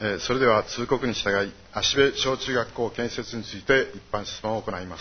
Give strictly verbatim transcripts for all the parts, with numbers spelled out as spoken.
えー、それでは通告に従い、芦部小中学校建設について一般質問を行います。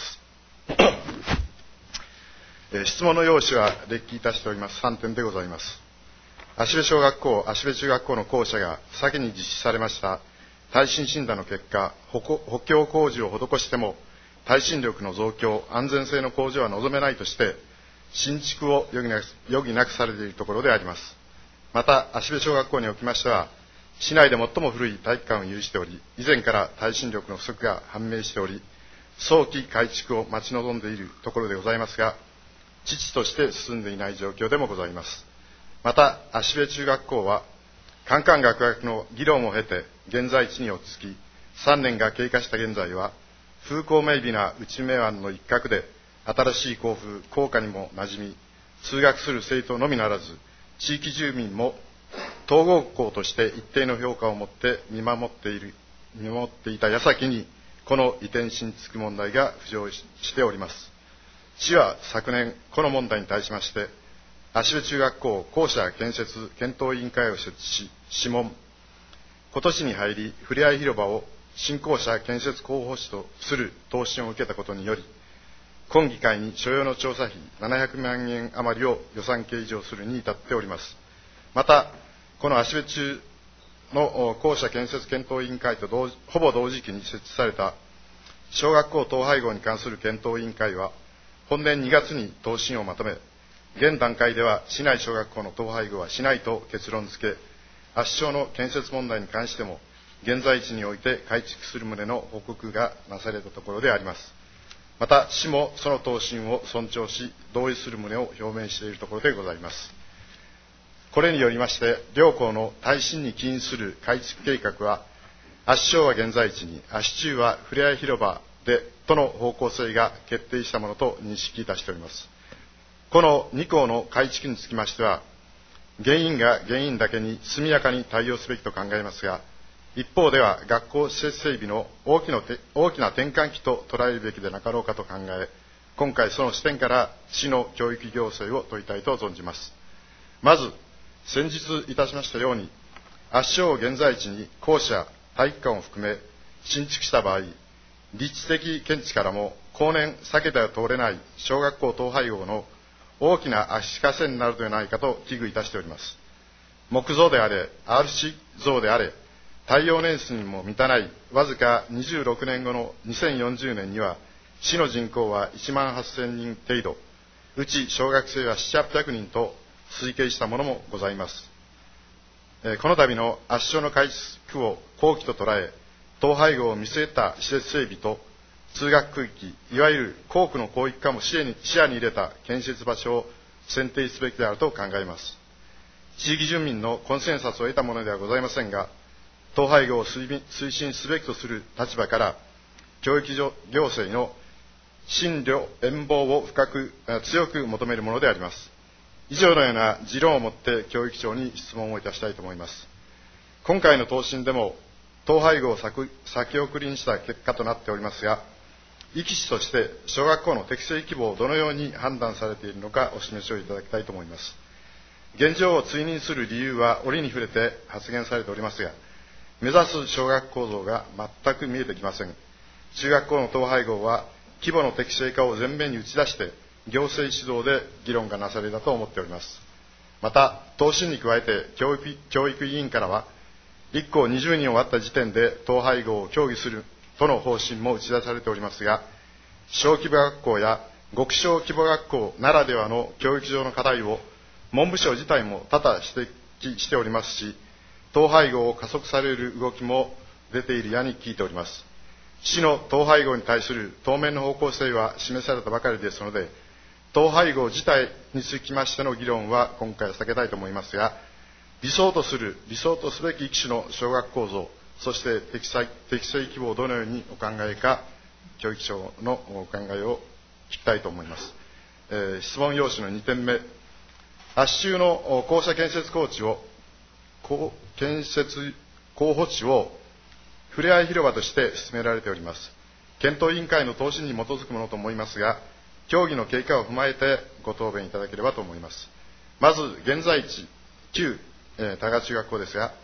えー、質問の要旨は列記いたしておりますさんてんでございます。芦部小学校、芦部中学校の校舎が先に実施されました耐震診断の結果、補強工事を施しても耐震力の増強、安全性の向上は望めないとして、新築を余儀なく、余儀なくされているところであります。また、芦部小学校におきましては、市内で最も古い体育館を有しており、以前から耐震力の不足が判明しており、早期改築を待ち望んでいるところでございますが、遅々として進んでいない状況でもございます。また、芦部中学校は、カンカン学学の議論を経て、現在地に落ち着き、さんねんが経過した現在は、風光明媚な内目湾の一角で、新しい校風、校歌にも馴染み、通学する生徒のみならず、地域住民も統合校として一定の評価を持って見守っている、見守っていた矢先に、この移転新築問題が浮上しております。市は昨年、この問題に対しまして、芦部中学校校舎建設検討委員会を設置し、諮問。今年に入り、ふれあい広場を新校舎建設候補地とする答申を受けたことにより、今議会に所要の調査費ななひゃくまんえん余りを予算計上するに至っております。また、この芦部中の校舎建設検討委員会と同ほぼ同時期に設置された小学校統廃合に関する検討委員会は、本年にがつに答申をまとめ、現段階では市内小学校の統廃合はしないと結論付け、芦小の建設問題に関しても、現在地において改築する旨の報告がなされたところであります。また、市もその答申を尊重し、同意する旨を表明しているところでございます。これによりまして、両校の耐震に起因する改築計画は、芦小は現在地に、芦中はふれあい広場で、との方向性が決定したものと認識いたしております。このに校の改築につきましては、原因が原因だけに速やかに対応すべきと考えますが、一方では学校施設整備の大きな大きな転換期と捉えるべきでなかろうかと考え、今回その視点から市の教育行政を問いたいと存じます。まず、先日いたしましたように、芦小を現在地に校舎、体育館を含め新築した場合、立地的見地からも後年避けては通れない小学校統廃合の大きな足かせになるのではないかと危惧いたしております。木造であれ、アールシー 像であれ、耐用年数にも満たないわずかにじゅうろくねんごのにせんよんじゅうねんには、市の人口はいちまんはっせんにん程度、うち小学生はななひゃく、はっぴゃくにんと推計したものもございます。えー、この度の芦小の改築を好機と捉え、統廃合を見据えた施設整備と通学区域、いわゆる校区の広域化も視野に、視野に入れた建設場所を選定すべきであると考えます。地域住民のコンセンサスを得たものではございませんが、統廃合を推進すべきとする立場から、教育行政の深慮遠望を深く強く求めるものであります。以上のような持論をもって教育庁に質問をいたしたいと思います。今回の答申でも、統廃合を先送りにした結果となっておりますが、壱岐市として小学校の適正規模をどのように判断されているのかお示しをいただきたいと思います。現状を追認する理由は折に触れて発言されておりますが、目指す小学構造が全く見えてきません。中学校の統廃合は規模の適正化を前面に打ち出して行政指導で議論がなされたと思っております。また、答申に加えて教育、教育委員からは、いっ校にじゅうにんを割った時点で統廃合を協議するとの方針も打ち出されておりますが、小規模学校や極小規模学校ならではの教育上の課題を文部省自体も多々指摘しておりますし、統廃合を加速される動きも出ているやに聞いております。市の統廃合に対する当面の方向性は示されたばかりですので、統廃合自体につきましての議論は今回は避けたいと思いますが、理想とする、理想とすべき一種の小学構造、そして適正、適正規模をどのようにお考えか、教育庁のお考えを聞きたいと思います。えー、質問要旨のにてんめ、芦中の校舎建設工地を、建設候補地をふれあい広場として進められております。検討委員会の答申に基づくものと思いますが、協議の経過を踏まえてご答弁いただければと思います。まず、現在地、旧、えー、多賀中学校ですが、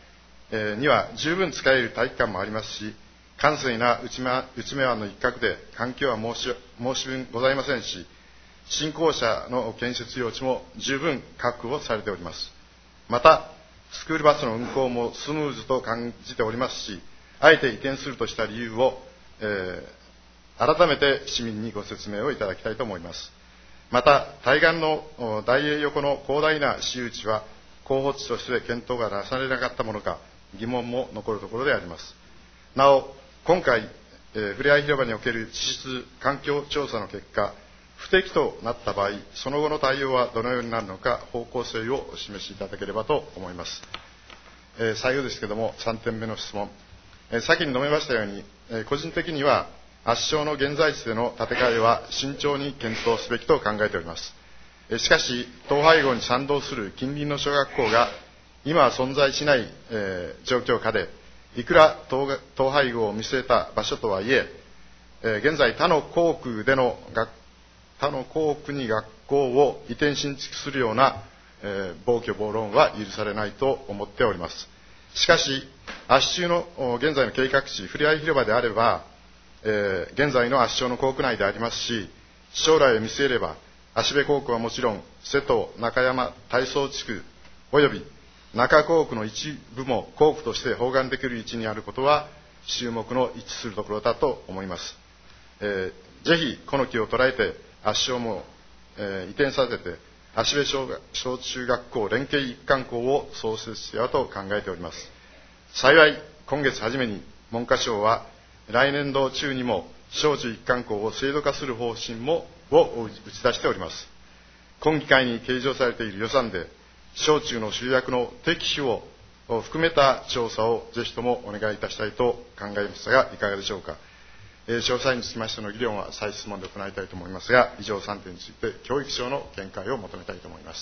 には十分使える体育館もありますし、閑静な内目湾の一角で環境は申し申し分ございませんし、新校舎の建設用地も十分確保されております。またスクールバスの運行もスムーズと感じておりますし、あえて移転するとした理由を、えー、改めて市民にご説明をいただきたいと思います。また対岸の大栄横の広大な私有地は候補地として検討がなされなかったものか疑問も残るところであります。なお今回、えー、ふれあい広場における地質環境調査の結果、不適となった場合、その後の対応はどのようになるのか方向性をお示しいただければと思います。えー、最後ですけれどもさんてんめの質問、えー、先に述べましたように、えー、個人的には圧勝の現在地での建て替えは慎重に検討すべきと考えております。えー、しかし統廃合に賛同する近隣の小学校が今は存在しない、えー、状況下で、いくら統廃合を見据えた場所とはいえ、えー、現在他の校区での学他の校区に学校を移転新築するような、えー、暴挙暴論は許されないと思っております。しかし圧州の現在の計画地ふれあい広場であれば、えー、現在の圧勝の校区内でありますし、将来を見据えれば芦部校区はもちろん瀬戸中山大曹地区および中校区の一部も校区として包含できる位置にあることは注目の一致するところだと思います。えー、ぜひこの機を捉えて圧勝も、えー、移転させて芦部 小, 小中学校連携一貫校を創設しようと考えております。幸い今月初めに文科省は来年度中にも小中一貫校を制度化する方針もを打ち出しております。今議会に計上されている予算で小中の集約の適否を含めた調査をぜひともお願いいたしたいと考えましたがいかがでしょうか。えー、詳細につきましての議論は再質問で行いたいと思いますが、以上さんてんについて教育省の見解を求めたいと思います。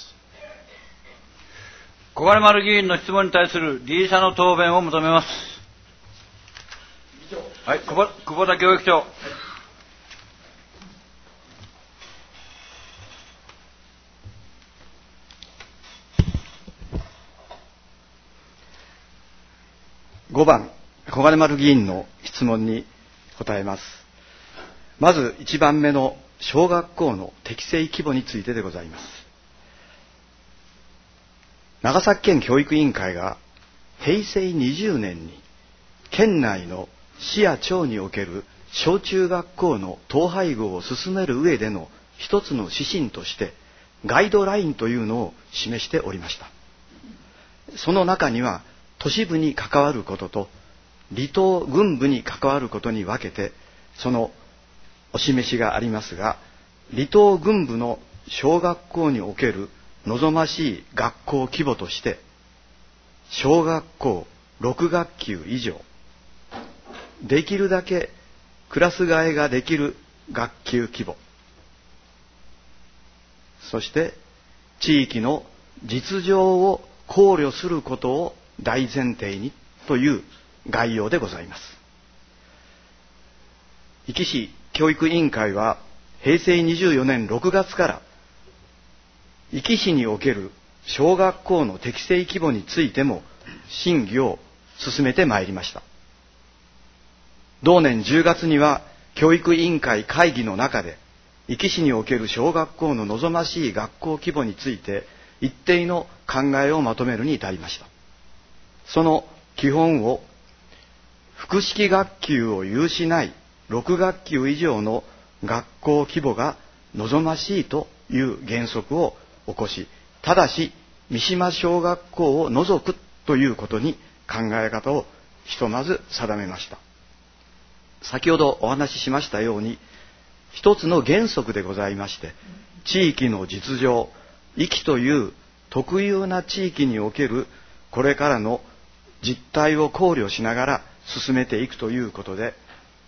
小金丸議員の質問に対する理事者の答弁を求めます。はい、久保、久保田教育長。 ごばん、小金丸議員の質問に答えます。まずいちばんめの小学校の適正規模についてでございます。長崎県教育委員会がへいせいにじゅうねんに県内の市や町における小中学校の統廃合を進める上での一つの指針としてガイドラインというのを示しておりました。その中には都市部に関わることと離島郡部に関わることに分けてそのお示しがありますが、離島郡部の小学校における望ましい学校規模として小学校ろくがっきゅう以上、できるだけクラス替えができる学級規模、そして地域の実情を考慮することを大前提にという概要でございます。壱岐市教育委員会はへいせいにじゅうよねんろくがつから壱岐市における小学校の適正規模についても審議を進めてまいりました。同年じゅうがつには教育委員会会議の中で壱岐市における小学校の望ましい学校規模について一定の考えをまとめるに至りました。その基本を複式学級を有しないろくがっきゅう以上の学校規模が望ましいという原則を起こし、ただし三島小学校を除くということに考え方をひとまず定めました。先ほどお話ししましたように一つの原則でございまして、地域の実情、壱岐という特有な地域におけるこれからの実態を考慮しながら進めていくということで、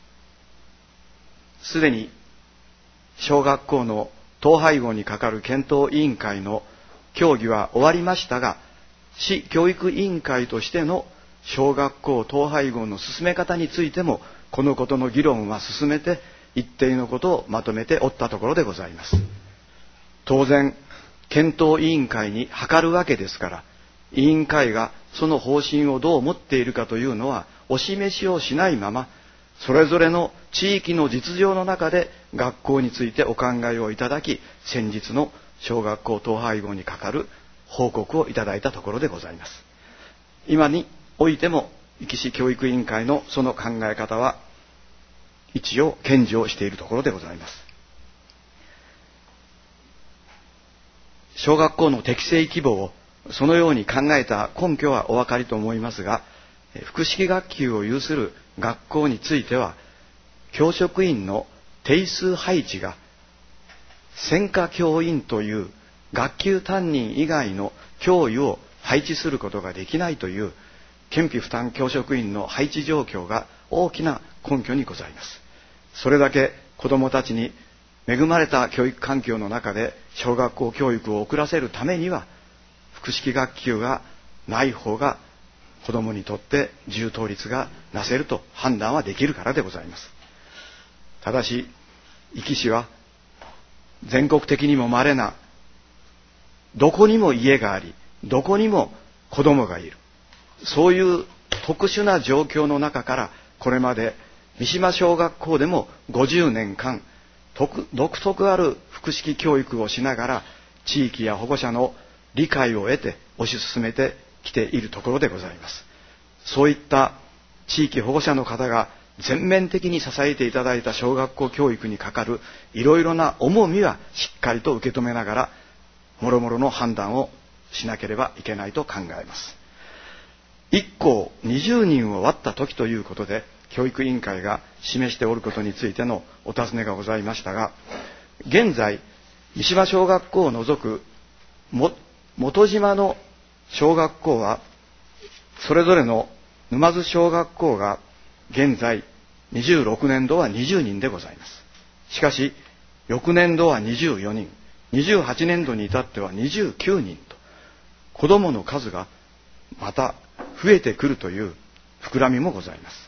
すでに小学校の統廃合にかかる検討委員会の協議は終わりましたが、市教育委員会としての小学校統廃合の進め方についてもこのことの議論は進めて一定のことをまとめておったところでございます。当然検討委員会に諮るわけですから、 委員会がその方針をどう思っているかというのはお示しをしないまま、それぞれの地域の実情の中で学校についてお考えをいただき、先日の小学校統廃合にかかる報告をいただいたところでございます。今においても壱岐市教育委員会のその考え方は一応堅持をしているところでございます。小学校の適正規模をそのように考えた根拠はお分かりと思いますが、複式学級を有する学校については教職員の定数配置が専科教員という学級担任以外の教諭を配置することができないという県費負担教職員の配置状況が大きな根拠にございます。それだけ子どもたちに恵まれた教育環境の中で小学校教育を送らせるためには、複式学級がない方が子どもにとって充当率がなせると判断はできるからでございます。ただし壱岐市は全国的にも稀な、どこにも家がありどこにも子どもがいる、そういう特殊な状況の中から、これまで三島小学校でもごじゅうねんかん独特ある複式教育をしながら地域や保護者の理解を得て推し進めてきているところでございます。そういった地域保護者の方が全面的に支えていただいた小学校教育にかかるいろいろな重みはしっかりと受け止めながら、もろもろの判断をしなければいけないと考えます。いっ校にじゅうにんを割った時ということで教育委員会が示しておることについてのお尋ねがございましたが、現在三島小学校を除くも元島の小学校はそれぞれの沼津小学校が現在にじゅうろくねん度はにじゅうにんでございます。しかし翌年度はにじゅうよにん、にじゅうはちねん度に至ってはにじゅうきゅうにんと、子どもの数がまた増えてくるという膨らみもございます。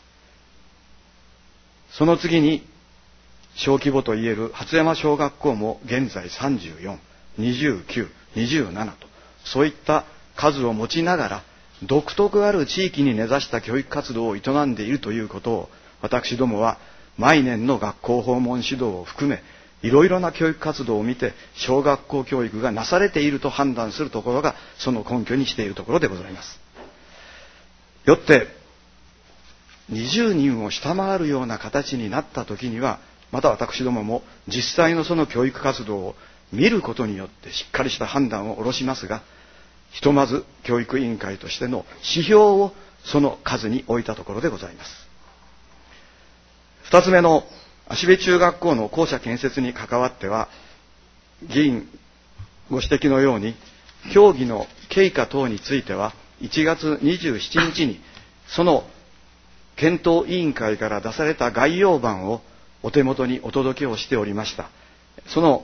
その次に小規模といえる初山小学校も現在さんじゅうよん、にじゅうきゅう、にじゅうななと、そういった数を持ちながら独特ある地域に根ざした教育活動を営んでいるということを、私どもは毎年の学校訪問指導を含めいろいろな教育活動を見て、小学校教育がなされていると判断するところがその根拠にしているところでございます。よってにじゅうにんを下回るような形になった時には、また私どもも実際のその教育活動を見ることによってしっかりした判断を下ろしますが、ひとまず教育委員会としての指標をその数に置いたところでございます。二つ目の芦部中学校の校舎建設に関わっては、議員ご指摘のように協議の経過等についてはいちがつにじゅうしちにちにその検討委員会から出された概要版をお手元にお届けをしておりました。その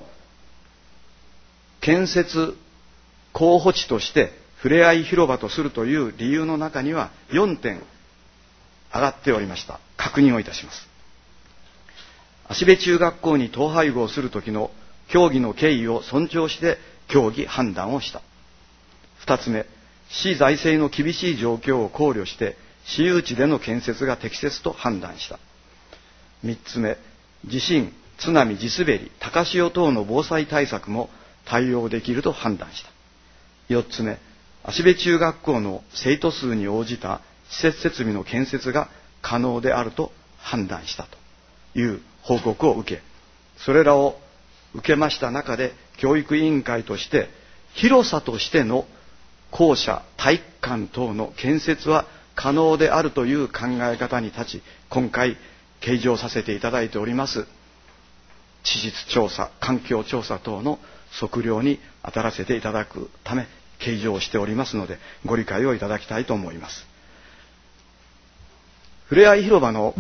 建設候補地としてふれあい広場とするという理由の中にはよんてん上がっておりました。確認をいたします。芦部中学校に統廃合する時の協議の経緯を尊重して協議判断をした。二つ目、市財政の厳しい状況を考慮して私有地での建設が適切と判断した。三つ目、地震、津波、地滑り、高潮等の防災対策も対応できると判断した。四つ目、芦部中学校の生徒数に応じた施設設備の建設が可能であると判断したという報告を受け、それらを受けました中で教育委員会として広さとしての校舎、体育館等の建設は可能であるという考え方に立ち、今回計上させていただいております地質調査、環境調査等の測量に当たらせていただくため計上しておりますので、ご理解をいただきたいと思います。ふれあい広場の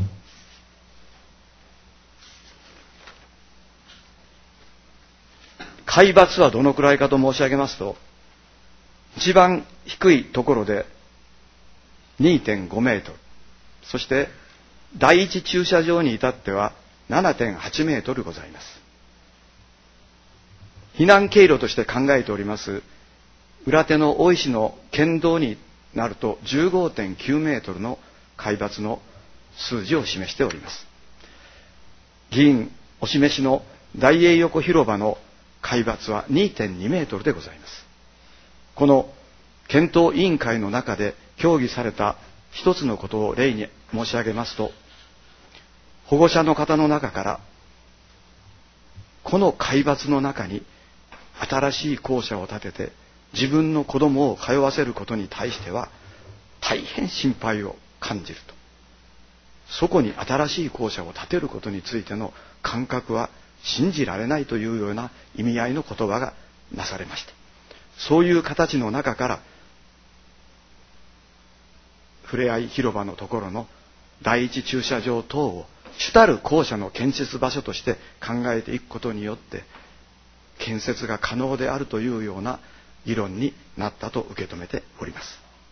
海抜はどのくらいかと申し上げますと、一番低いところで にてんごメートル、そして第一駐車場に至っては ななてんはちメートルございます。避難経路として考えております裏手の大石の県道になると じゅうごてんきゅうメートルの海抜の数字を示しております。議員お示しの大栄横広場の海抜は にてんにメートルでございます。この検討委員会の中で協議された一つのことを例に申し上げますと、保護者の方の中からこの海抜の中に新しい校舎を建てて自分の子供を通わせることに対しては大変心配を感じると。そこに新しい校舎を建てることについての感覚は信じられないというような意味合いの言葉がなされました。そういう形の中からふれあい広場のところの第一駐車場等を主たる校舎の建設場所として考えていくことによって建設が可能であるというような議論になったと受け止めております。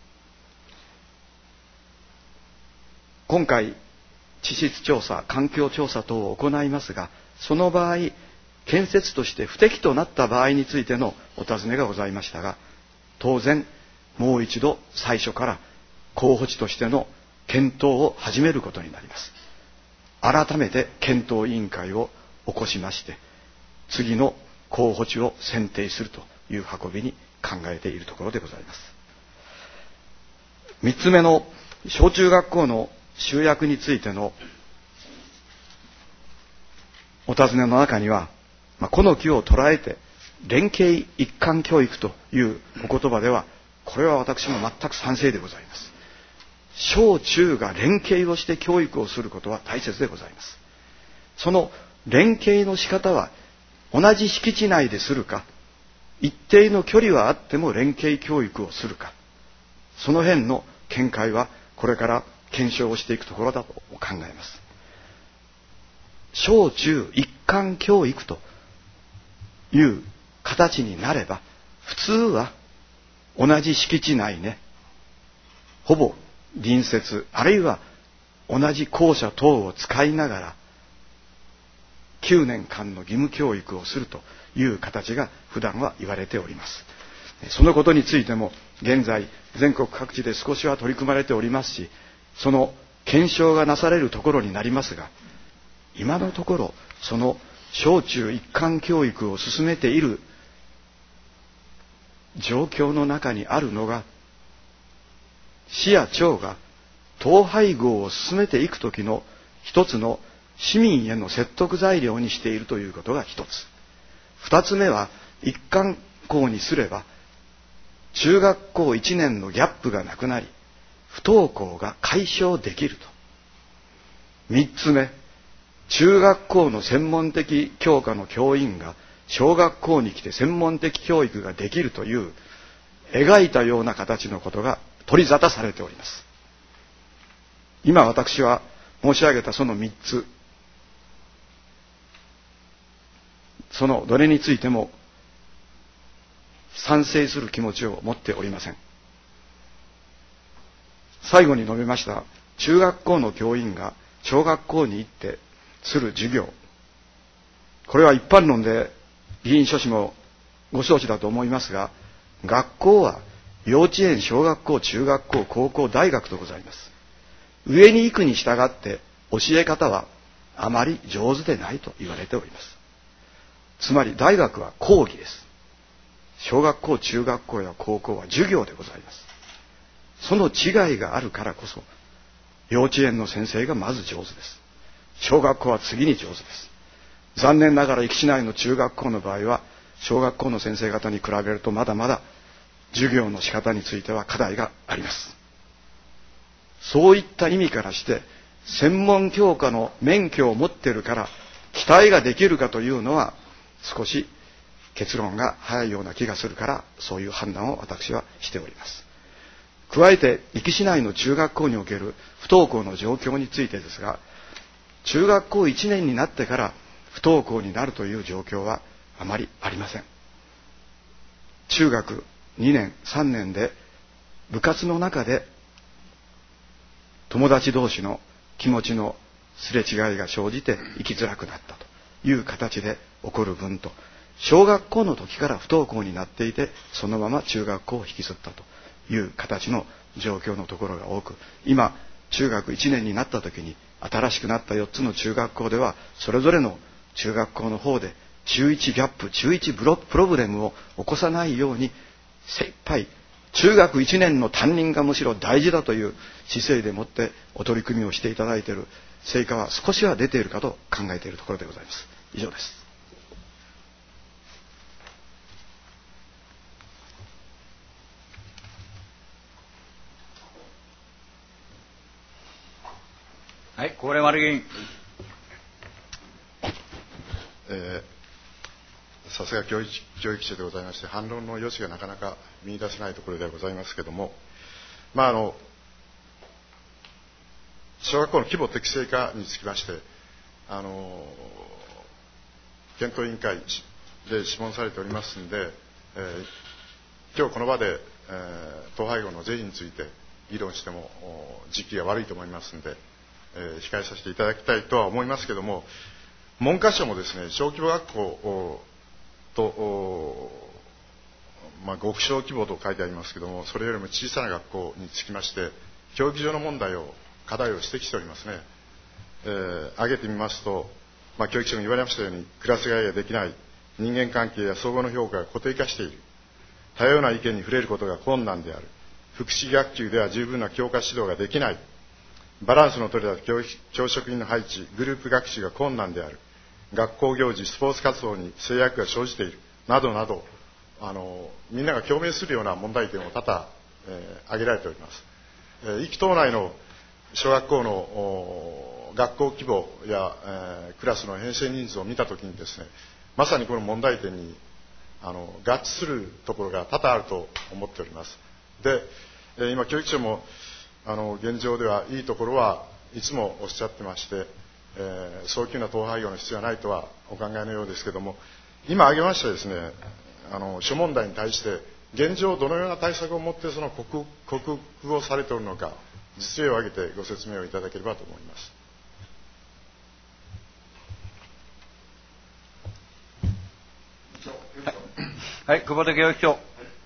今回地質調査、環境調査等を行いますが、その場合建設として不適となった場合についてのお尋ねがございましたが、当然もう一度最初から候補地としての検討を始めることになります。改めて検討委員会を起こしまして、次の候補地を選定するという運びに考えているところでございます。三つ目の小中学校の集約についてのお尋ねの中には、この機を捉えて連携一貫教育というお言葉では、これは私も全く賛成でございます。小中が連携をして教育をすることは大切でございます。その連携の仕方は同じ敷地内でするか、一定の距離はあっても連携教育をするか、その辺の見解はこれから検証をしていくところだと考えます。小中一貫教育という形になれば、普通は同じ敷地内ね、ほぼ隣接、あるいは同じ校舎等を使いながらきゅうねんかんの義務教育をするという形が普段は言われております。そのことについても現在全国各地で少しは取り組まれておりますし、その検証がなされるところになりますが、今のところその小中一貫教育を進めている状況の中にあるのが、市や町が統廃合を進めていくときの一つの市民への説得材料にしているということが一つ。二つ目は、一貫校にすれば中学校いちねんのギャップがなくなり、不登校が解消できると。三つ目、中学校の専門的教科の教員が小学校に来て専門的教育ができるという描いたような形のことが取り沙汰されております。今私は申し上げたその三つ、そのどれについても賛成する気持ちを持っておりません。最後に述べました中学校の教員が小学校に行ってする授業、これは一般論で議員諸氏もご承知だと思いますが、学校は幼稚園、小学校、中学校、高校、大学とございます。上に行くに従って教え方はあまり上手でないと言われております。つまり大学は講義です。小学校、中学校や高校は授業でございます。その違いがあるからこそ、幼稚園の先生がまず上手です。小学校は次に上手です。残念ながら壱岐市内の中学校の場合は、小学校の先生方に比べるとまだまだ授業の仕方については課題があります。そういった意味からして、専門教科の免許を持っているから期待ができるかというのは少し結論が早いような気がするから、そういう判断を私はしております。加えて壱岐市内の中学校における不登校の状況についてですが、中学校いちねんになってから不登校になるという状況はあまりありません。中学にねんさんねんで部活の中で友達同士の気持ちのすれ違いが生じて生きづらくなったという形で起こる分と、 小学校の時から不登校になっていて、そのまま中学校を引きずったという形の状況のところが多く、今中学いちねんになった時に新しくなったよっつの中学校では、それぞれの中学校の方で中いちギャップ、中いちプロブレムを起こさないように精一杯、中学いちねんの担任がむしろ大事だという姿勢でもってお取り組みをしていただいている成果は少しは出ているかと考えているところでございます。以上です。 はい、郡丸議員。 えー、さすが教育教育者でございまして、反論の余地がなかなか見出せないところではございますけれども、まああの小学校の規模適正化につきまして、あの検討委員会で諮問されておりますので、えー、今日この場で、えー、統廃合の是非について議論しても時期が悪いと思いますので、えー、控えさせていただきたいとは思いますけれども、文科省もですね、小規模学校と、まあ、極小規模と書いてありますけれども、それよりも小さな学校につきまして教育上の問題を課題を指摘しておりますね。えー、挙げてみますと、まあ、教育省も言われましたように、クラス替えができない、人間関係や総合の評価が固定化している、多様な意見に触れることが困難である、福祉学級では十分な教科指導ができない、バランスの取れた 教, 教職員の配置、グループ学習が困難である、学校行事、スポーツ活動に制約が生じているなどなど、あのみんなが共鳴するような問題点を多々、えー、挙げられております。えー、壱岐島内の小学校の学校規模や、えー、クラスの編成人数を見たときにですね、まさにこの問題点にあの合致するところが多々あると思っております。で、えー、今教育庁もあの現状ではいいところはいつもおっしゃってまして、えー、早急な統廃合の必要はないとはお考えのようですけれども、今挙げましたですね、あの諸問題に対して現状どのような対策をもってその克服をされているのか、実例を挙げてご説明をいただければと思います。 はい、久保田教育長。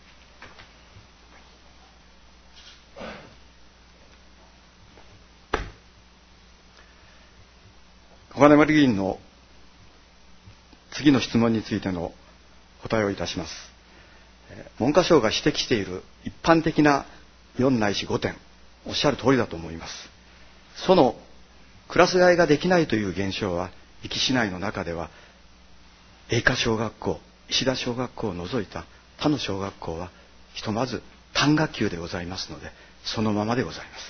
小金丸議員の次の質問についての答えをいたします。文科省が指摘している一般的なよんないしごてん、おっしゃる通りだと思います。そのクラス替えができないという現象は、壱岐市内の中では栄華小学校、石田小学校を除いた他の小学校はひとまず単学級でございますので、そのままでございます。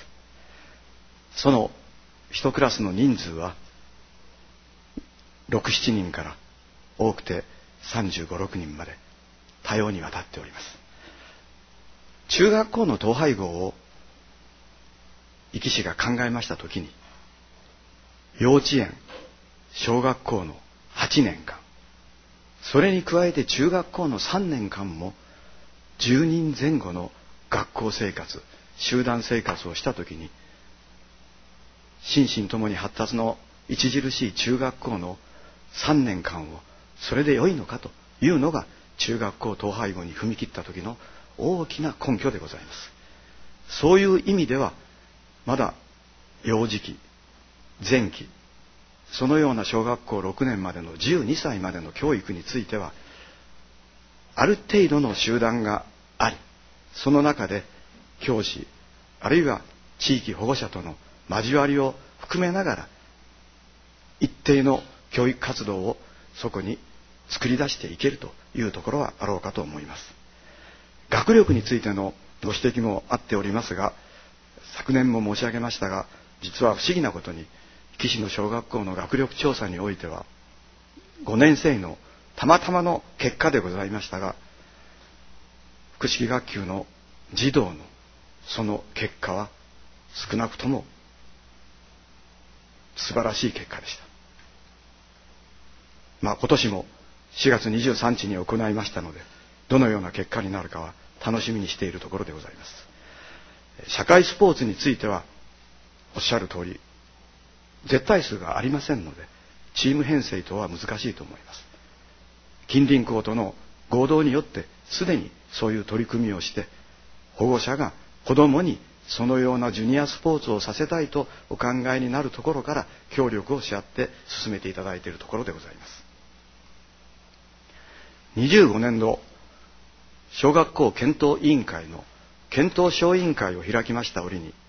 その一クラスの人数はろく、しちにんから多くてさんじゅうご、ろくにんまで多様にわたっております。中学校の統廃合を壱岐市が考えましたときに、幼稚園、小学校のはちねんかん、それに加えて中学校のさんねんかんもじゅうにんぜん後の学校生活、集団生活をしたときに、心身ともに発達の著しい中学校のさんねんかんをそれで良いのかというのが、中学校統廃合に踏み切った時の大きな根拠でございます。そういう意味では、まだ幼児期、前期、そのような小学校ろくねんまでのじゅうにさいまでの教育については、ある程度の集団があり、その中で教師あるいは地域保護者との交わりを含めながら、一定の教育活動をそこに作り出していけるというところはあろうかと思います。学力についてのご指摘もあっておりますが、昨年も申し上げましたが、実は不思議なことに壱岐市の小学校の学力調査においてはごねん生のたまたまの結果でございましたが、複式学級の児童のその結果は少なくとも素晴らしい結果でした。まあ、今年もしがつにじゅうさんにちに行いましたので、どのような結果になるかは楽しみにしているところでございます。社会スポーツについてはおっしゃる通り、絶対数がありませんので、チーム編成等は難しいと思います。 近隣校との合同によってすでにそういう取り組みをして、保護者が子どもにそのようなジュニアスポーツをさせたいとお考えになるところから協力をし合って進めていただいているところでございます。にじゅうごねんど小学校検討委員会の検討小委員会を開きました折に、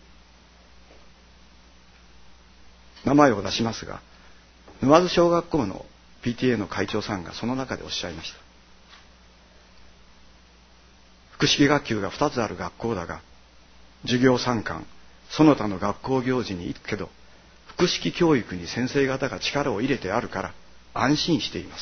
名前を出しますが、沼津小学校の ピーティーエー の会長さんがその中でおっしゃいました。複式学級がふたつある学校だが、授業参観その他の学校行事に行くけど、複式教育に先生方が力を入れてあるから安心しています。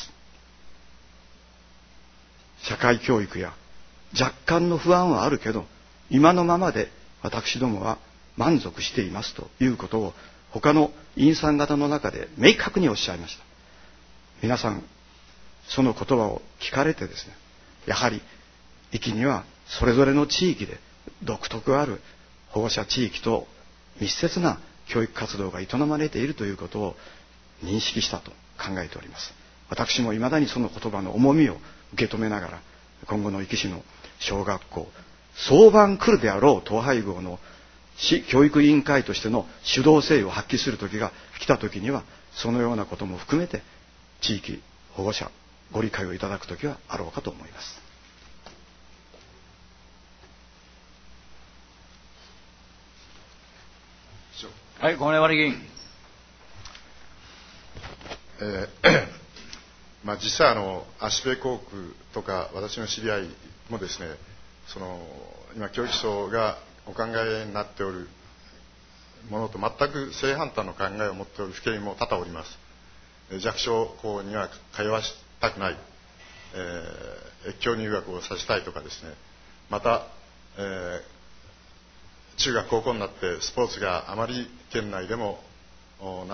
社会教育や若干の不安はあるけど、今のままで私どもは満足していますということを他の委員さん方の中で明確におっしゃいました。皆さんその言葉を聞かれてですね、やはり域にはそれぞれの地域で独特ある保護者地域と密接な教育活動が営まれているということを認識したと考えております。私も未だにその言葉の重みを受け止めながら、今後の壱岐市の小学校、早晩来るであろう統廃合の市教育委員会としての主導性を発揮する時が来た時には、そのようなことも含めて地域保護者ご理解をいただく時はあろうかと思います。 はい、小根原議員。 えーまあ、実際あの芦部校区とか私の知り合いもですね、その今教育省がお考えになっておるものと全く正反対の考えを持っておる府県も多々おります。弱小校には通わしたくない、えー、越境入学をさせたいとかですね、また、えー中学高校になってスポーツがあまり県内でも名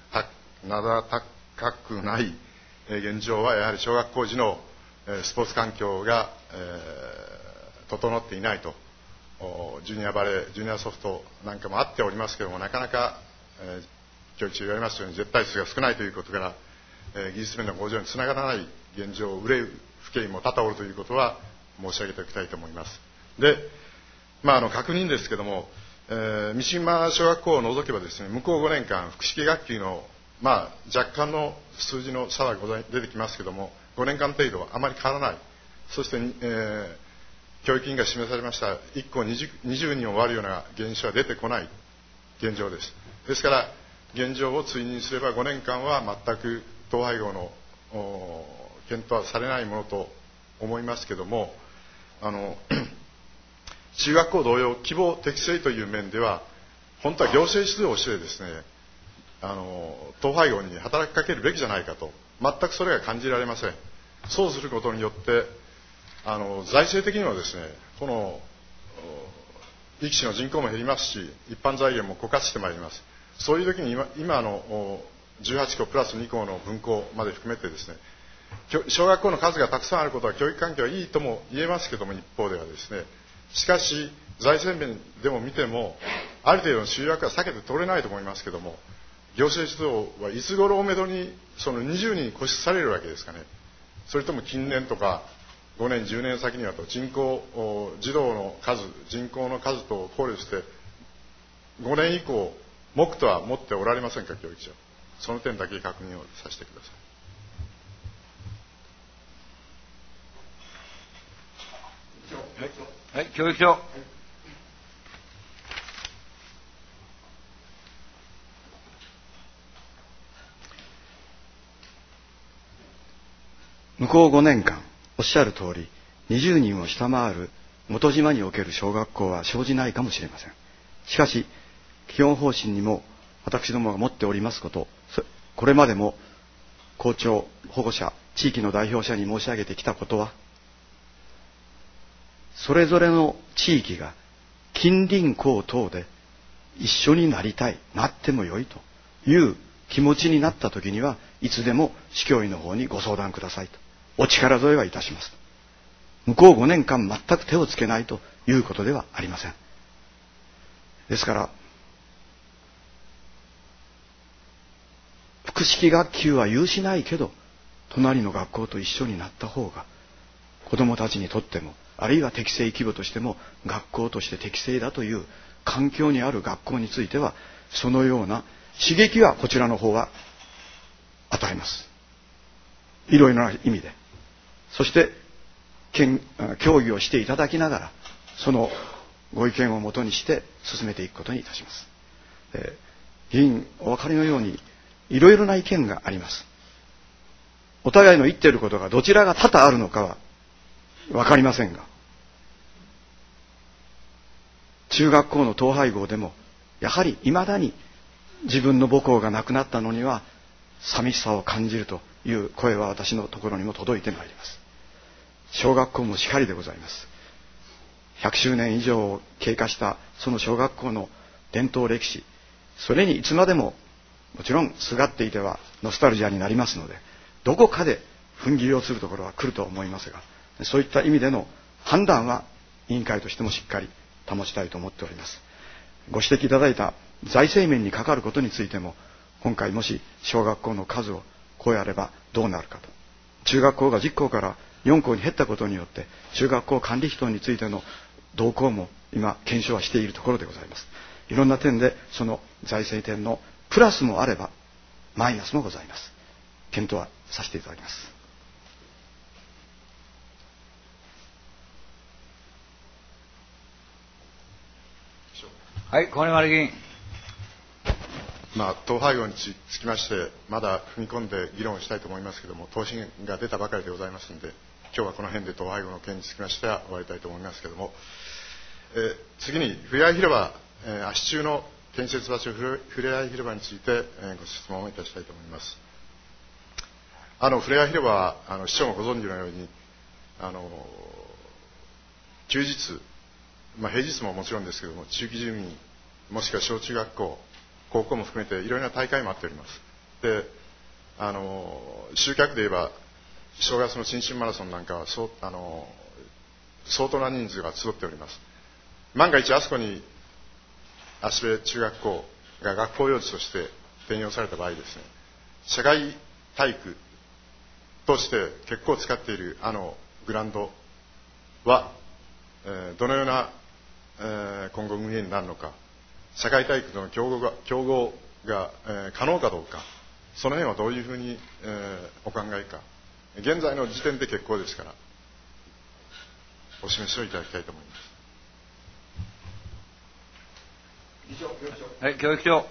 高くない現状は、やはり小学校時のスポーツ環境が、えー、整っていないと。ジュニアバレー、ジュニアソフトなんかもあっておりますけれども、なかなか、えー、教育中言われますように絶対数が少ないということから、えー、技術面の向上につながらない現状を憂う府県も多々おるということは申し上げておきたいと思います。でまあ、あの確認ですけれども、えー、三島小学校を除けばですね、向こうごねんかん複式学級の、まあ、若干の数字の差は出てきますけれども、ごねんかん程度はあまり変わらない。そして、えー、教育委員が示されましたいっ校にじゅうにんを割るような現象は出てこない現状です。ですから現状を追認すればごねんかんは全く統廃合の検討はされないものと思いますけれども、あの中学校同様希望適正という面では本当は行政指導をしてですね、あの統廃合に働きかけるべきじゃないかと、全くそれが感じられません。そうすることによってあの財政的にはですね、この壱岐市の人口も減りますし、一般財源も枯渇してまいります。そういう時に 今, 今のじゅうはちこプラスに校の分校まで含めてですね、小学校の数がたくさんあることは教育環境はいいとも言えますけども、一方ではですね、しかし財政面でも見てもある程度の集約は避けて取れないと思いますけども、行政指導はいつ頃をめどにそのにじゅうにんに固執されるわけですかね。それとも近年とかごねんじゅうねん先にはと人口児童の数人口の数と考慮してごねん以降目とは持っておられませんか、教育長。その点だけ確認をさせてください。 はい、教育長。 向こうごねんかんおっしゃる通りにじゅうにんを下回る元島における小学校は生じないかもしれません。しかし基本方針にも私どもが持っておりますこと、これまでも校長、保護者、地域の代表者に申し上げてきたことは、それぞれの地域が近隣校等で一緒になりたい、なってもよいという気持ちになった時にはいつでも市教委の方にご相談くださいと、お力添えはいたしますと。向こうごねんかん全く手をつけないということではありません。ですから複式学級は有しないけど隣の学校と一緒になった方が子どもたちにとっても、あるいは適正規模としても学校として適正だという環境にある学校については、そのような刺激はこちらの方は与えます。いろいろな意味で。そして協議をしていただきながら、そのご意見をもとにして進めていくことにいたします。えー、議員お分かりのようにいろいろな意見があります。お互いの言っていることがどちらが多々あるのかは分かりませんが、中学校の統廃合でもやはりいまだに自分の母校がなくなったのには寂しさを感じるという声は私のところにも届いてまいります。小学校もしかりでございます。ひゃくしゅうねん以上を経過したその小学校の伝統歴史、それにいつまでももちろんすがっていてはノスタルジアになりますので、どこかで踏ん切りをするところは来ると思いますが、そういった意味での判断は委員会としてもしっかり保ちたいと思っております。ご指摘いただいた財政面にかかることについても、今回もし小学校の数を超えあればどうなるかと、中学校がじゅっ校からよん校に減ったことによって中学校管理費等についての動向も今検証はしているところでございます。いろんな点でその財政点のプラスもあればマイナスもございます。検討はさせていただきます。 はい、小根丸議員。 まあ、統廃合につきましてまだ踏み込んで議論をしたいと思いますけれども、答申が出たばかりでございますので、今日はこの辺で統廃合の件につきましては終わりたいと思いますけれども、えー、次にふれあい広場、えー、足中の建設場所ふれあい広場について、えー、ご質問をいたしたいと思います。あのふれあい広場はあの市長もご存知のように、あの休日、まあ、平日ももちろんですけれども、地域住民もしくは小中学校高校も含めていろいろな大会もあっております。で、あの集客で言えば正月の新春マラソンなんかはそうあの相当な人数が集っております。万が一あそこに芦部中学校が学校用地として転用された場合ですね、社会体育として結構使っているあのグラウンドは、えー、どのような、えー、今後運営になるのか、社会体育との競合が、競合が、えー、可能かどうか、その辺はどういうふうに、えー、お考えか、現在の時点で結構ですからお示しをいただきたいと思います。 はい、教育長。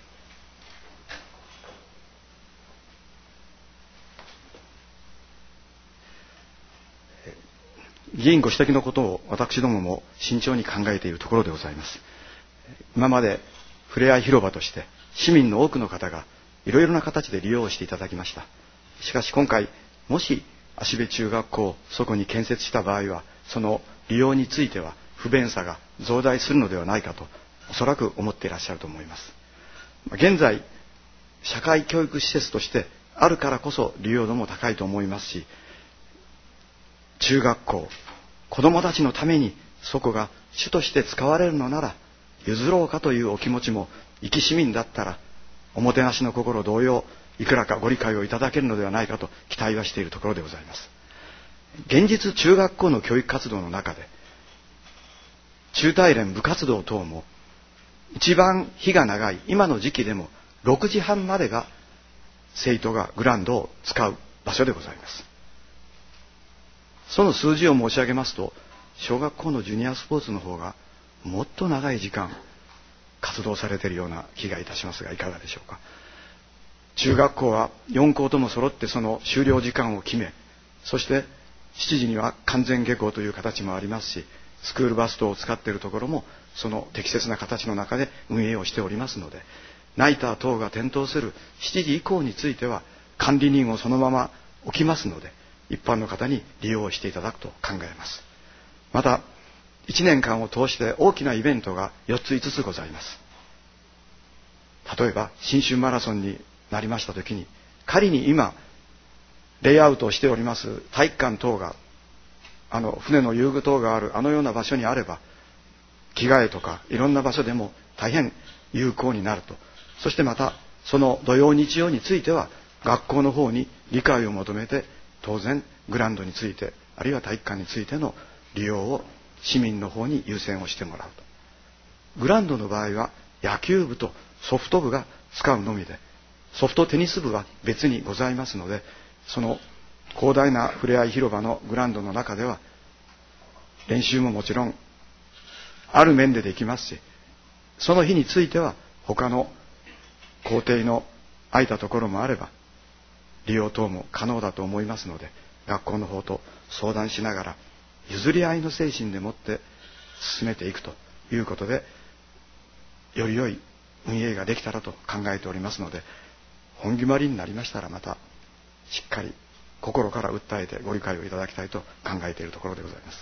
議員ご指摘のことを私どもも慎重に考えているところでございます。今までふれあい広場として市民の多くの方がいろいろな形で利用していただきました。しかし今回もし芦部中学校をそこに建設した場合は、その利用については不便さが増大するのではないかとおそらく思っていらっしゃると思います。現在社会教育施設としてあるからこそ利用度も高いと思いますし、中学校子どもたちのためにそこが主として使われるのなら譲ろうかというお気持ちも一市民だったらおもてなしの心同様いくらかご理解をいただけるのではないかと期待はしているところでございます。現実中学校の教育活動の中で中大連部活動等も一番日が長い今の時期でもろくじはんまでが生徒がグラウンドを使う場所でございます。その数字を申し上げますと、小学校のジュニアスポーツの方がもっと長い時間活動されているような気がいたしますが、いかがでしょうか。中学校はよん校とも揃ってその終了時間を決め、そしてしちじには完全下校という形もありますし、スクールバス等を使っているところもその適切な形の中で運営をしておりますので、ナイター等が点灯するしちじ以降については管理人をそのまま置きますので、一般の方に利用していただくと考えます。またいちねんかんを通して大きなイベントがよっついつつございます。例えば新春マラソンになりましたときに、仮に今レイアウトをしております体育館等があの船の遊具等があるあのような場所にあれば、着替えとかいろんな場所でも大変有効になると。そしてまたその土曜日曜については学校の方に理解を求めて、当然グラウンドについて、あるいは体育館についての利用を市民の方に優先をしてもらうと。グラウンドの場合は野球部とソフト部が使うのみで、ソフトテニス部は別にございますので、その広大なふれあい広場のグラウンドの中では練習ももちろんある面でできますし、その日については他の校庭の空いたところもあれば利用等も可能だと思いますので、学校の方と相談しながら譲り合いの精神でもって進めていくということで、より良い運営ができたらと考えておりますので、本決まりになりましたらまたしっかり心から訴えてご理解をいただきたいと考えているところでございます。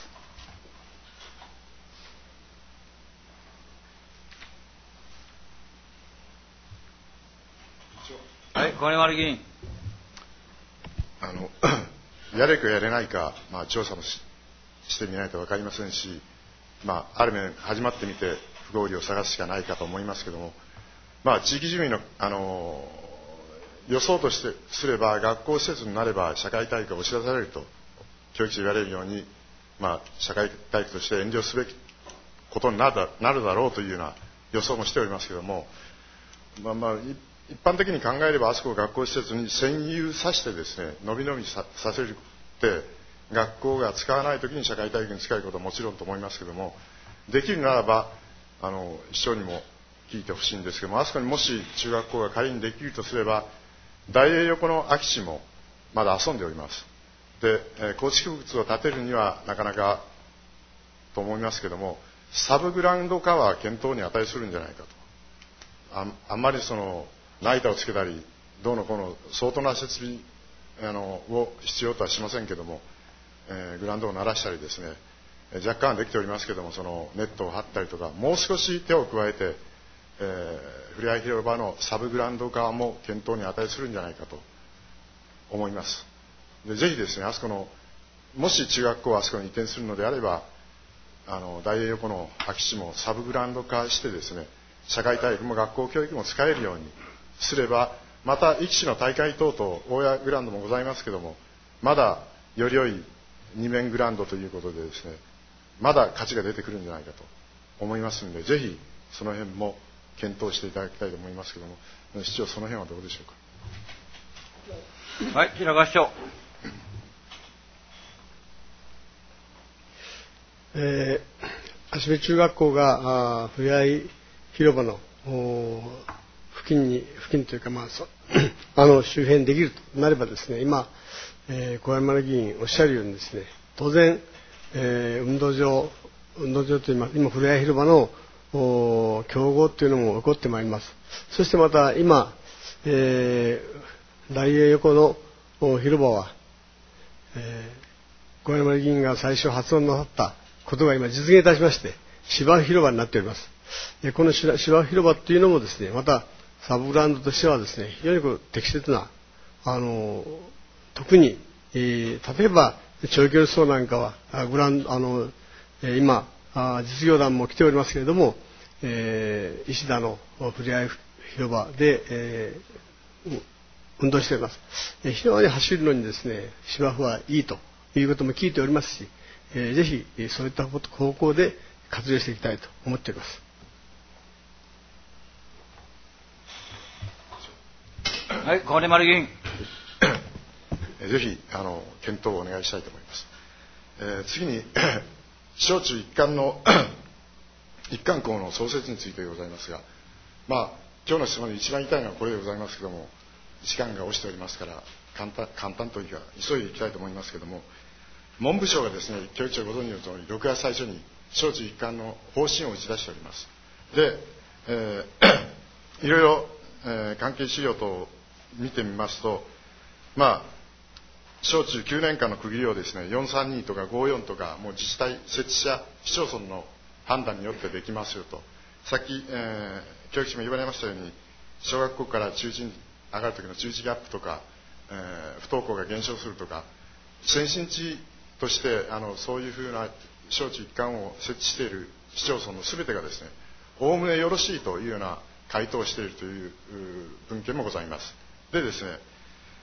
はい、小金丸議員。 あのやれるかやれないか、まあ、調査も し, してみないと分かりませんし、まあ、ある面始まってみて不合理を探すしかないかと思いますけども、まあ、地域住民の、あの予想としてすれば、学校施設になれば社会体育が押し出されると教育者言われるように、まあ、社会体育として遠慮すべきことになるだろうというような予想もしておりますけども、まあまあ一般的に考えれば、あそこを学校施設に占有させてですね、のびのび さ, させるって学校が使わないときに社会体育に使うことはもちろんと思いますけども、できるならばあの市長にも聞いてほしいんですけども、あそこにもし中学校が仮にできるとすれば、大栄横の空き地もまだ遊んでおります。で、えー、構築物を建てるにはなかなかと思いますけども、サブグラウンド化は検討に値するんじゃないかと。 あ, あんまりそのナイターをつけたりどうのこうの相当な設備あのを必要とはしませんけども、えー、グラウンドを鳴らしたりですね、若干はできておりますけども、そのネットを張ったりとか、もう少し手を加えて、えー、ふれあい広場のサブグラウンド化も検討に値するんじゃないかと思います。でぜひですね、あそこのもし中学校をあそこに移転するのであれば、あの大栄横の空き地もサブグラウンド化してですね、社会体育も学校教育も使えるようにすれば、また壱岐市の大会等々大谷グラウンドもございますけども、まだより良い二面グラウンドということでですね、まだ価値が出てくるんじゃないかと思いますので、ぜひその辺も検討していただきたいと思いますけども、市長、その辺はどうでしょうか。はい、平川市長。 えー、芦部中学校がふれあい広場の付近に付近というか、まあ、そあの周辺にできるとなればですね、今、えー、小山議員おっしゃるようにですね、当然、えー、運動場運動場といいます今ふれあい広場の競合というのも起こってまいります。そしてまた今、えー、大栄横の広場は、えー、小山議員が最初発音なさったことが今実現いたしまして芝生広場になっております。この芝生広場というのもですね、またサブグラウンドとしてはですね、非常にこう適切な、あの特に、えー、例えば長距離走なんかはグラウンドあの、えー、今実業団も来ておりますけれども、えー、石田のふれあい広場で、えー、運動しております。えー、非常に走るのにですね、芝生はいいということも聞いておりますし、えー、ぜひそういった方向で活用していきたいと思っております。 はい、小金丸議員。 ぜひあの検討をお願いしたいと思います。えー、次に小中一貫の一貫校の創設についてでございますが、まあ今日の質問で一番言いたいのはこれでございますけども、時間が押しておりますから簡単簡単というか急いでいきたいと思いますけども、文部省がですね、教育庁ご存知の通りろくがつ最初に小中一貫の方針を打ち出しております。で、えー、いろいろ、えー、関係資料等を見てみますと、まあ小中きゅうねんかんの区切りをですね、よんさんにとかごよんとか、もう自治体設置者市町村の判断によってできますよと。さっき、えー、教育士も言われましたように、小学校から中1に上がる時の中1ギャップとか、えー、不登校が減少するとか、先進地としてあのそういうふうな小中一貫を設置している市町村のすべてがですね、おおむねよろしいというような回答をしているという文献もございます。でですね、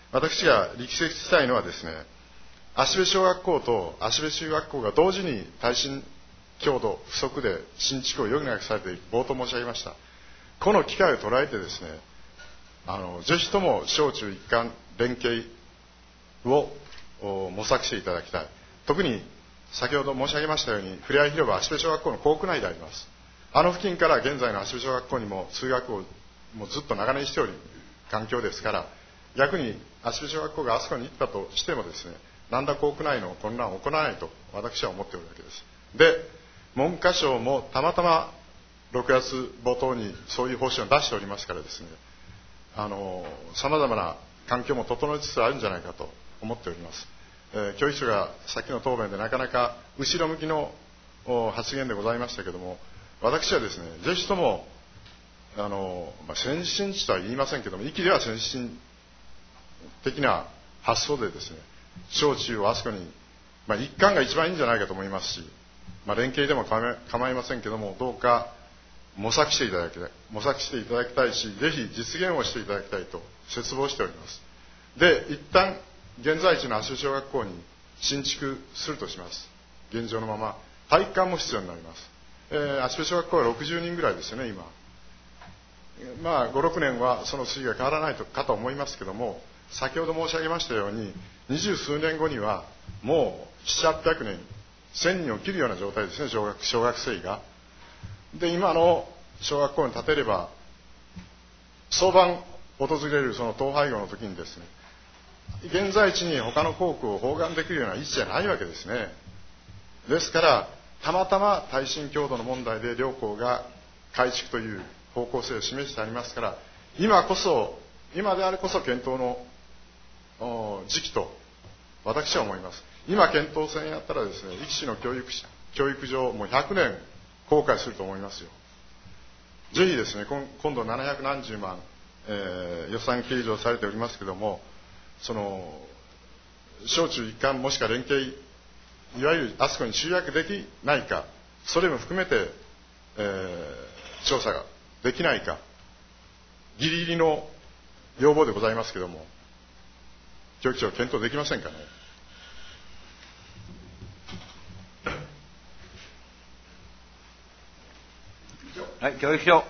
私が力説したいのはですね、芦部小学校と芦部中学校が同時に耐震強度不足で新築を余儀なくされている、冒頭申し上げました。この機会を捉えてですね、あのぜひとも小中一貫連携を模索していただきたい。特に先ほど申し上げましたように、ふれあい広場芦部小学校の校区内であります。あの付近から現在の芦部小学校にも通学をもうずっと長年しておる環境ですから、逆に芦部小学校があそこに行ったとしてもですね、何ら校区内の混乱を行わないと私は思っておるわけです。で、文科省もたまたまろくがつ冒頭にそういう方針を出しておりますからですね、あの様々な環境も整いつつあるんじゃないかと思っております。えー、教育省がさっきの答弁でなかなか後ろ向きの発言でございましたけれども、私はですね、ぜひともあの、まあ、先進地とは言いませんけれども、意気では先進的な発想でですね、小中をあそこに、まあ、一貫が一番いいんじゃないかと思いますし、まあ、連携でも構いませんけれども、どうか模索していただきたい模索していただきたいし、ぜひ実現をしていただきたいと切望しております。で、一旦現在地の芦部小学校に新築するとします。現状のまま体育館も必要になります。えー、芦部小学校はろくじゅうにんぐらいですよね、今。まあご、ろくねんはその推移が変わらないとかと思いますけども、先ほど申し上げましたように、二十数年後にはもうななひゃく、はっぴゃくねん、せんにんを切るような状態ですね、小学、小学生が。で、今の小学校に建てれば、早晩訪れるその統廃合の時にですね、現在地に他の校区を包含できるような位置じゃないわけですね。ですから、たまたま耐震強度の問題で両校が改築という方向性を示してありますから、今こそ、今であれこそ検討の時期と私は思います。今検討せんやったらですね、壱岐市の教育教育上もうひゃくねん後悔すると思いますよ。ぜひですね、今度ななひゃくなんじゅうまん、えー、予算計上されておりますけれども、その小中一貫もしくは連携、いわゆるあそこに集約できないか、それも含めて、えー、調査ができないか、ギリギリの要望でございますけれども、教育庁検討できませんかね。 はい、教育庁。はい、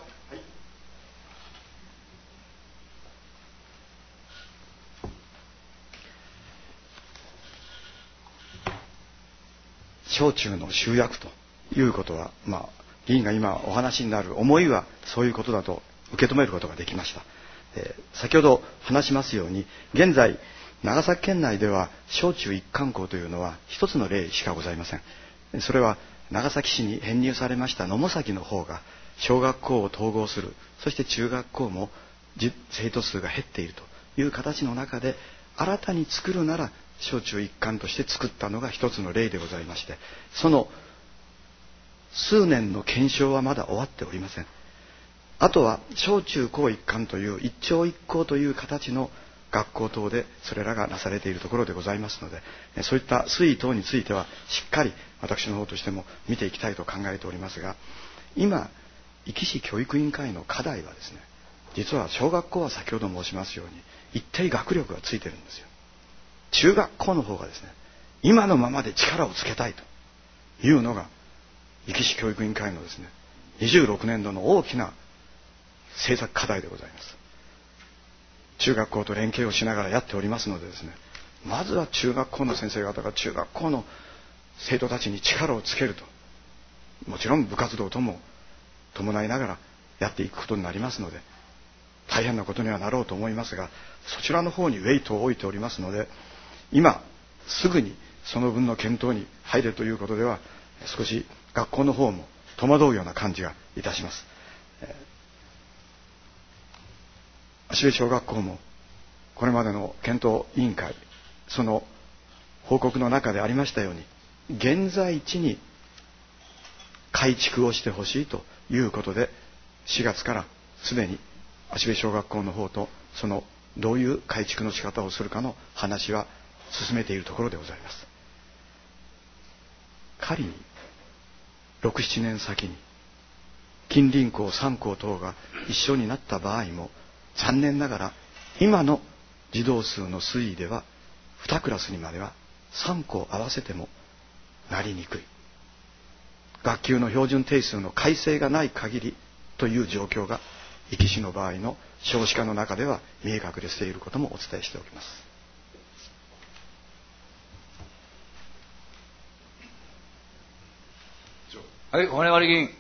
小中の集約ということは、まあ、議員が今お話になる思いはそういうことだと受け止めることができました。えー、先ほど話しますように、現在長崎県内では小中一貫校というのは一つの例しかございません。それは長崎市に編入されました野母崎の方が小学校を統合する、そして中学校も生徒数が減っているという形の中で、新たに作るなら小中一貫として作ったのが一つの例でございまして、その数年の検証はまだ終わっておりません。あとは小中高一貫という一朝一校という形の学校等でそれらがなされているところでございますので、そういった推移等についてはしっかり私の方としても見ていきたいと考えておりますが、今壱岐市教育委員会の課題はですね、実は小学校は先ほど申しますように一定学力がついてるんですよ。中学校の方がですね、今のままで力をつけたいというのが壱岐市教育委員会のですね、にじゅうろくねんどの大きな政策課題でございます。中学校と連携をしながらやっておりますのでですね、まずは中学校の先生方が中学校の生徒たちに力をつけると、もちろん部活動とも伴いながらやっていくことになりますので、大変なことにはなろうと思いますが、そちらの方にウェイトを置いておりますので、今すぐにその分の検討に入れということでは少し学校の方も戸惑うような感じがいたします。芦部小学校もこれまでの検討委員会、その報告の中でありましたように、現在地に改築をしてほしいということで、しがつからすでに芦部小学校の方とそのどういう改築の仕方をするかの話は進めているところでございます。仮にろく、ななねん先に近隣校さん校等が一緒になった場合も、残念ながら今の児童数の推移ではにクラスにまではさん校合わせてもなりにくい。学級の標準定数の改正がない限りという状況が壱岐市の場合の少子化の中では見え隠れしていることもお伝えしておきます。 はい、骨割議員。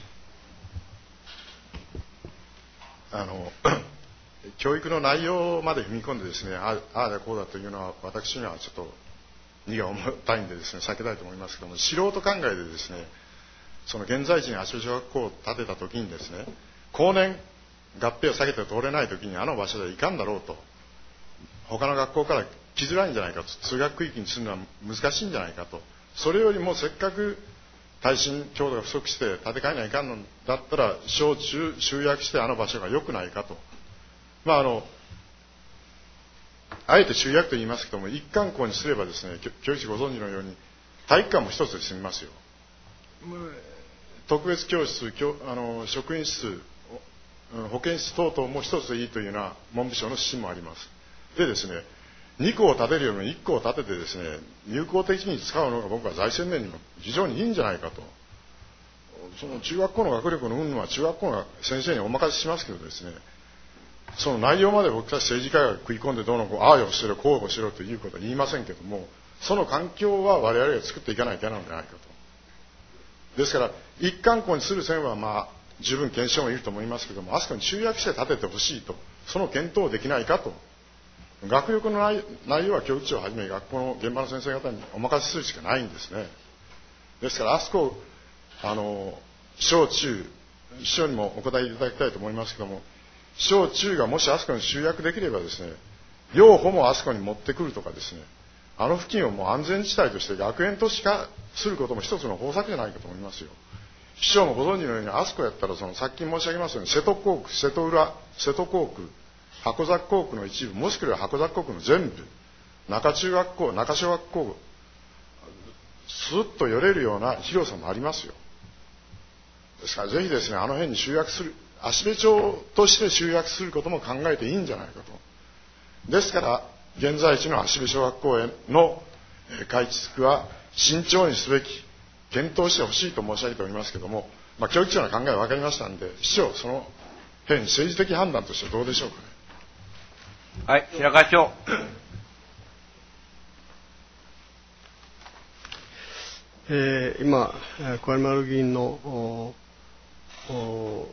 あの教育の内容まで踏み込んでですね、ああだこうだというのは私にはちょっと荷が重たいんでですね避けたいと思いますけども、素人考えでですね、その現在地に芦部小学校を建てた時にですね、後年合併を下げて通れない時にあの場所ではいかんだろうと、他の学校から来づらいんじゃないかと、通学区域にするのは難しいんじゃないかと、それよりもせっかく耐震強度が不足して建て替えないかんのだったら小中集約してあの場所が良くないかと、まああのあえて集約と言いますけども、一貫校にすればですね、教育士ご存知のように体育館も一つで済みますよ。特別教室、教あの職員室、保健室等々も一つでいいというような文部省の指針もあります。でですね、に校を建てるよりもいっ校を建ててですね、有効的に使うのが僕は財政面にも非常にいいんじゃないかと。その中学校の学力の云々は中学校の先生にお任せしますけどですね、その内容まで僕たち政治家が食い込んでどうのこうああよしろこうよしろということは言いませんけども、その環境は我々が作っていかないといけないのではないかと。ですから一貫校にする線はまあ十分検証もいると思いますけども、あそこに集約して建ててほしいと、その検討できないかと。学力の内容は教育長をはじめ学校の現場の先生方にお任せするしかないんですね。ですからあそこあの小中秘書にもお答えいただきたいと思いますけども、小中がもしあそこに集約できればですね、両方もあそこに持ってくるとかですね、あの付近をもう安全地帯として学園都市化することも一つの方策じゃないかと思いますよ。秘書もご存知のようにあそこやったらそのさっき申し上げましたように瀬戸工区、瀬戸浦、瀬戸工区、箱崎工区の一部、もしくは箱崎工区の全部、中中学校、中小学校、スッと寄れるような広さもありますよ。ですからぜひですね、あの辺に集約する、芦部町として集約することも考えていいんじゃないかと。ですから現在地の芦部小学校への改築は慎重にすべき、検討してほしいと申し上げておりますけれども、まあ、教育長の考えは分かりましたので、市長その辺政治的判断としてどうでしょうかね。 はい、白川市長。 えー、今小山丸議員のおお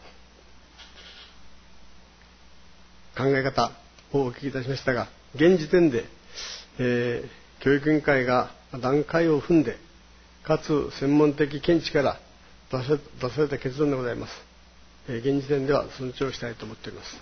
考え方をお聞きいたしましたが、現時点で、えー、教育委員会が段階を踏んでかつ専門的見地から出さ、出された結論でございます。えー、現時点では尊重したいと思っております。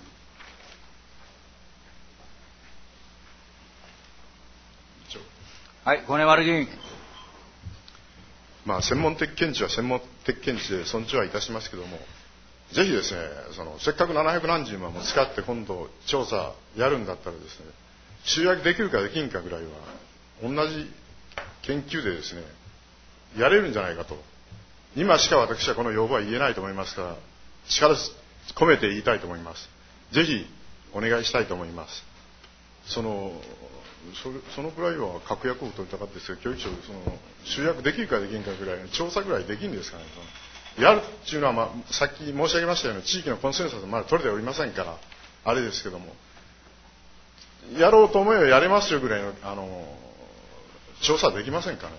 はい、骨丸議員。 まあ、専門的見地は専門的見地で尊重はいたしますけども、ぜひですね、そのせっかくななひゃくなんじゅうまんも使って今度調査やるんだったらですね、集約できるかできんかぐらいは同じ研究でですねやれるんじゃないかと。今しか私はこの要望は言えないと思いますから、力込めて言いたいと思います。ぜひお願いしたいと思います。そのそ, れそのくらいは確約を取りたかったですけど、教育長その集約できるかできんかぐらいの調査ぐらいできるんですかね。やるっていうのは、まあ、さっき申し上げましたように地域のコンセンサスまだ取れておりませんからあれですけども、やろうと思えばやれますよぐらいの、あの調査できませんかね。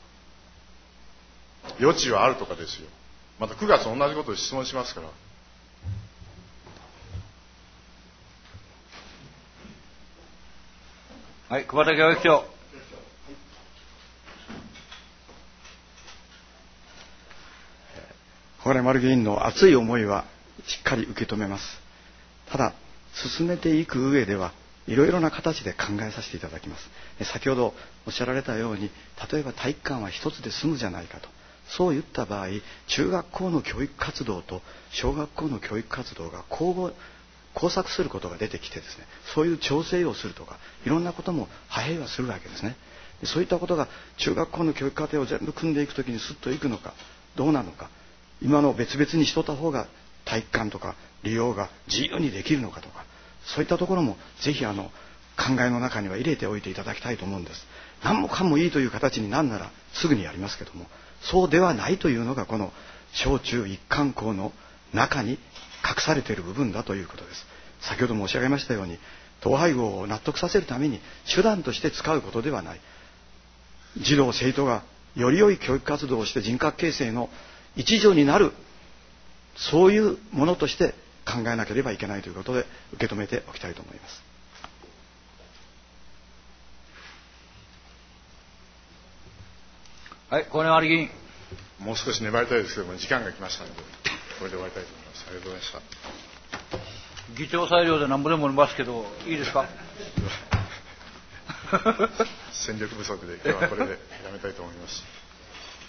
余地はあるとかですよ。またくがつ同じことを質問しますから。 はい、久保田教育長。 小丸議員の熱い思いはしっかり受け止めます。ただ進めていく上ではいろいろな形で考えさせていただきます。先ほどおっしゃられたように、例えば体育館は一つで済むじゃないかと、そう言った場合、中学校の教育活動と小学校の教育活動が交互交錯することが出てきてですね、そういう調整をするとかいろんなことも派兵はするわけですね。そういったことが中学校の教育課程を全部組んでいくときにスッといくのかどうなのか、今の別々にしとった方が体育館とか利用が自由にできるのかとか、そういったところもぜひあの考えの中には入れておいていただきたいと思うんです。何もかもいいという形になるならすぐにやりますけども、そうではないというのがこの小中一貫校の中に隠されている部分だということです。先ほど申し上げましたように、統廃合を納得させるために手段として使うことではない。児童生徒がより良い教育活動をして人格形成の一助になる、そういうものとして考えなければいけないということで受け止めておきたいと思います。 はい、小根割議員。 もう少し粘りたいですけども、時間が来ましたので、これで終わりたいと思います。ありがとうございました。 議長裁量で何ぼでも伸ばすけど、いいですか？ 戦力不足で今日はこれでやめたいと思います。